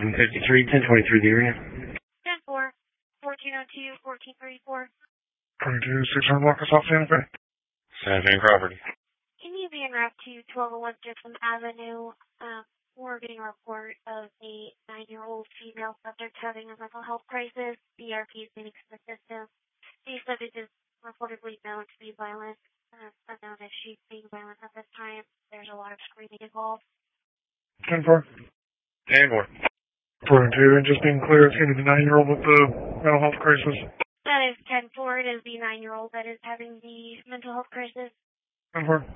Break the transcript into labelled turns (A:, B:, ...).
A: 1153, 1023 the area.
B: 10-4, 1402, 1434.
C: 22, 600 block of South Santa Fe.
A: Santa Fe Crawford.
B: Can you be en route to 1201 Gibson Avenue? We're getting a report of a 9-year-old female subject having a mental health crisis. BRP is needing some assistance. The subject is reportedly known to be violent. Unknown if she's being violent at this time. There's a lot of screaming involved.
C: 10-4.
A: 10-4.
C: 42, and just being clear, it's going to be the 9-year-old with the mental health crisis.
B: That is 10-4. It is the 9-year-old that is having the mental health crisis.
C: 10-4.